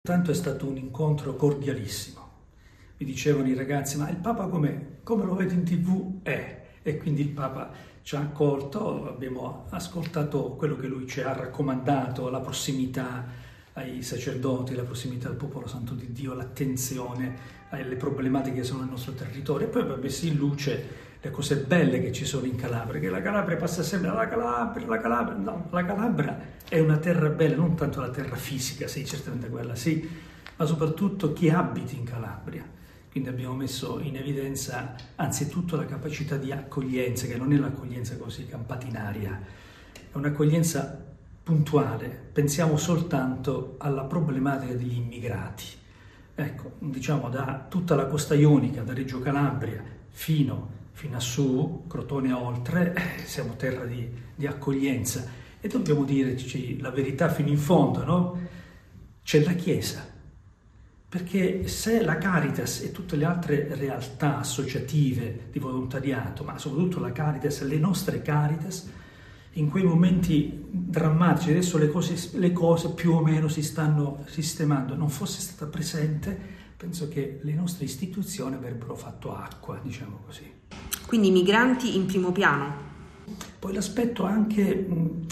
Tanto è stato un incontro cordialissimo. Mi dicevano i ragazzi, ma il Papa com'è? Come lo vedo in TV? E quindi il Papa ci ha accolto, abbiamo ascoltato quello che lui ci ha raccomandato, la prossimità ai sacerdoti, la prossimità al popolo santo di Dio, l'attenzione alle problematiche che sono nel nostro territorio. E poi abbiamo messo in luce le cose belle che ci sono in Calabria, che la Calabria passa sempre la Calabria, no, la Calabria è una terra bella, non tanto la terra fisica, sì, certamente quella sì, ma soprattutto chi abita in Calabria. Quindi abbiamo messo in evidenza anzitutto la capacità di accoglienza, che non è l'accoglienza così campata in aria, è un'accoglienza puntuale. Pensiamo soltanto alla problematica degli immigrati. Ecco, diciamo da tutta la costa ionica, da Reggio Calabria fino a su, Crotone oltre, siamo terra di accoglienza e dobbiamo dirci la verità fino in fondo, no? C'è la Chiesa, perché se la Caritas e tutte le altre realtà associative di volontariato, ma soprattutto la Caritas, le nostre Caritas, in quei momenti drammatici, adesso le cose più o meno si stanno sistemando, non fosse stata presente, penso che le nostre istituzioni avrebbero fatto acqua, diciamo così. Quindi i migranti in primo piano. Poi l'aspetto anche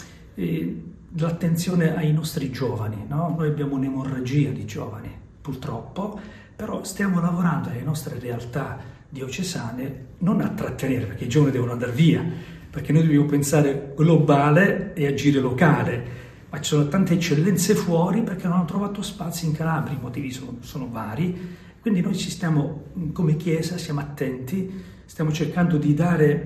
dell'attenzione ai nostri giovani, no? Noi abbiamo un'emorragia di giovani, purtroppo, però stiamo lavorando nelle nostre realtà diocesane non a trattenere, perché i giovani devono andare via, perché noi dobbiamo pensare globale e agire locale, ma ci sono tante eccellenze fuori perché non hanno trovato spazi in Calabria, i motivi sono vari, quindi noi ci stiamo, come Chiesa, siamo attenti, stiamo cercando di dare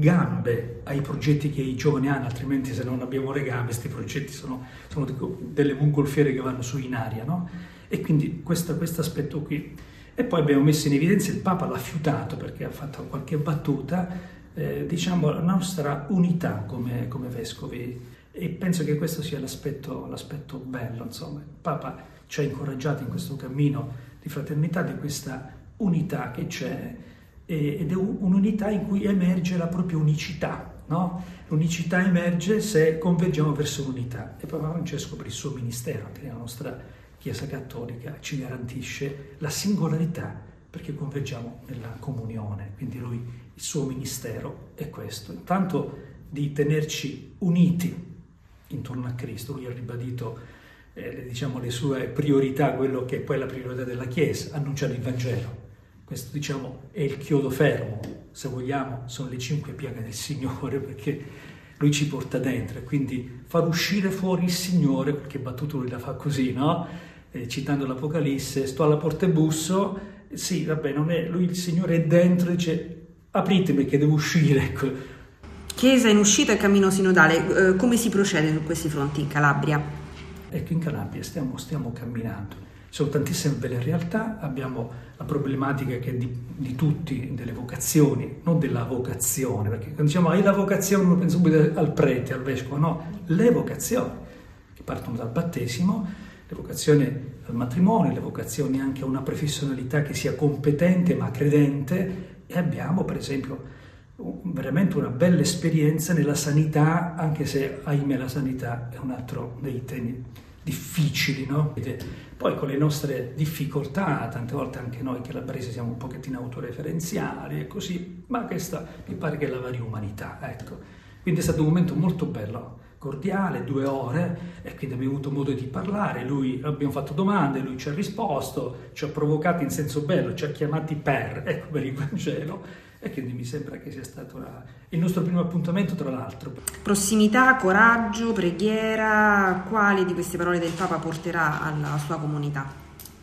gambe ai progetti che i giovani hanno, altrimenti se non abbiamo le gambe, questi progetti sono delle mongolfiere che vanno su in aria, no? E quindi questo aspetto qui. E poi abbiamo messo in evidenza, il Papa l'ha fiutato perché ha fatto qualche battuta, diciamo la nostra unità come vescovi, e penso che questo sia l'aspetto bello, insomma. Il Papa ci ha incoraggiati in questo cammino di fraternità, di questa unità che c'è, ed è un'unità in cui emerge la propria unicità, no? L'unicità emerge se convergiamo verso l'unità, e Papa Francesco per il suo ministero, anche nella nostra Chiesa Cattolica, ci garantisce la singolarità perché convergiamo nella comunione, quindi lui, il suo ministero è questo, intanto di tenerci uniti intorno a Cristo. Lui ha ribadito diciamo, le sue priorità, quello che è poi la priorità della Chiesa, annunciare il Vangelo. Questo diciamo è il chiodo fermo, se vogliamo, sono le 5 piaghe del Signore, perché lui ci porta dentro, e quindi far uscire fuori il Signore, perché battuto lui la fa così, no? Citando l'Apocalisse, sto alla porta e busso, sì, vabbè, non è, lui il Signore è dentro, dice apritemi che devo uscire, ecco. Chiesa in uscita e cammino sinodale, come si procede su questi fronti in Calabria? Ecco, in Calabria stiamo camminando. Ci sono tantissime belle realtà, abbiamo la problematica che è di tutti, delle vocazioni, non della vocazione, perché quando diciamo hai la vocazione uno pensa subito al prete, al vescovo, no, le vocazioni che partono dal battesimo, le vocazioni al matrimonio, le vocazioni anche a una professionalità che sia competente ma credente, e abbiamo per esempio veramente una bella esperienza nella sanità, anche se ahimè la sanità è un altro dei temi difficili, no? Poi con le nostre difficoltà, tante volte anche noi calabresi siamo un pochettino autoreferenziali e così, ma questa mi pare che è la varia umanità, ecco. Quindi è stato un momento molto bello, cordiale, 2 ore, e quindi abbiamo avuto modo di parlare, abbiamo fatto domande, lui ci ha risposto, ci ha provocati in senso bello, ci ha chiamati per il Vangelo, e quindi mi sembra che sia stato il nostro primo appuntamento, tra l'altro. Prossimità, coraggio, preghiera, quali di queste parole del Papa porterà alla sua comunità?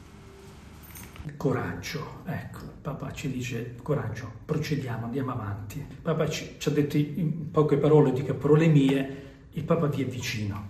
Coraggio, ecco, il Papa ci dice coraggio, procediamo, andiamo avanti. Il Papa ci ha detto in poche parole, dico parole mie, il Papa vi è vicino.